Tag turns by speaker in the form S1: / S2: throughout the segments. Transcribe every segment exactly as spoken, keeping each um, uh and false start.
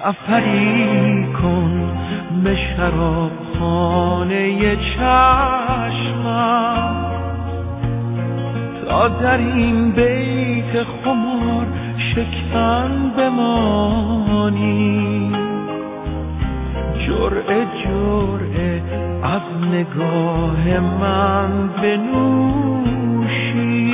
S1: سفری کن به شرابخانه چشمم تا در این بیت خمار شکن بمانی. جرعه جرعه از نگاه من بنوشی،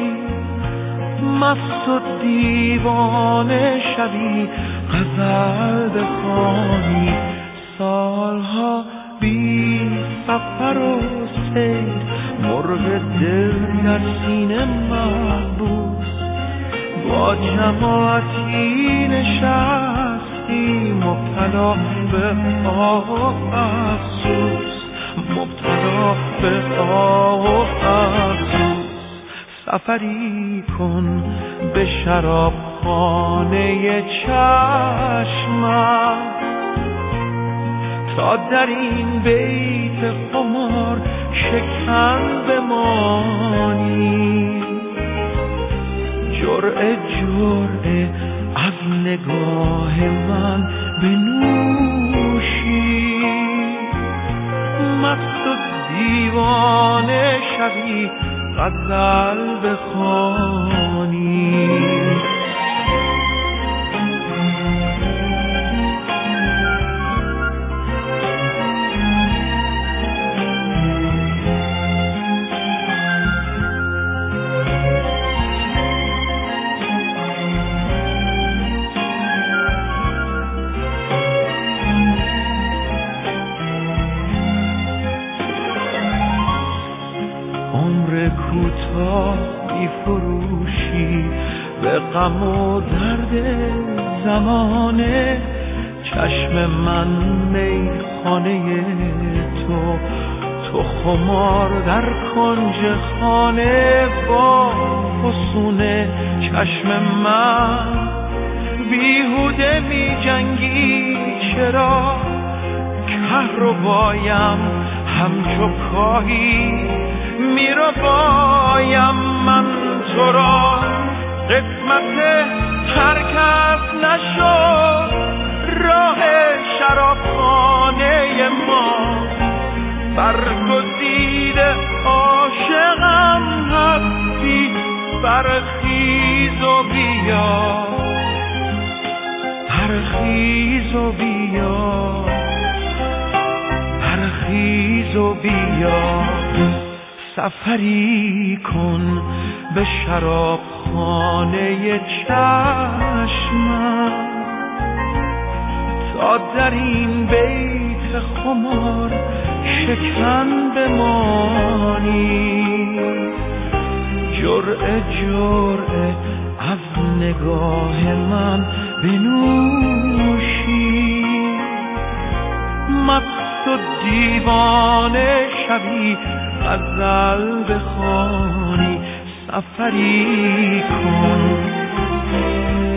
S1: مست و دیوانه شوی، غزل بخوانی. سالها بی سفر و سیر، مرغ دل در سینه محبوس، با جماعتی نشستی مبتلا به آه و افسوس، مبتلا به آه و افسوس. سفری کن به شرابخانه چشمم تا در این بیت خمار شکن بمانی. جرعه جرعه از نگاه من بنوشی، مست و دیوانه شوی، غزل بخوانی. عمر کوتاه بی فروشی به غم و درد زمانه، چشم من میخانه تو، تو خمار در کنج خانه با فسونه. چشم من بیهوده می جنگی، چرا کهربایم همچو کاهی میرو بایم من تو را. قسمت هر کس نشد راه شرابخانه ما، برگزید عاشقم هستی، برخیز و بیا، برخیز و بیا، برخیز و بیا. سفری کن به شرابخانه چشمم تا در این بیت خمار شکن بمانی. جرعه جرعه از نگاه من بنوشی، مست و دیوانه شوی، غزل بخوانی. سفری کن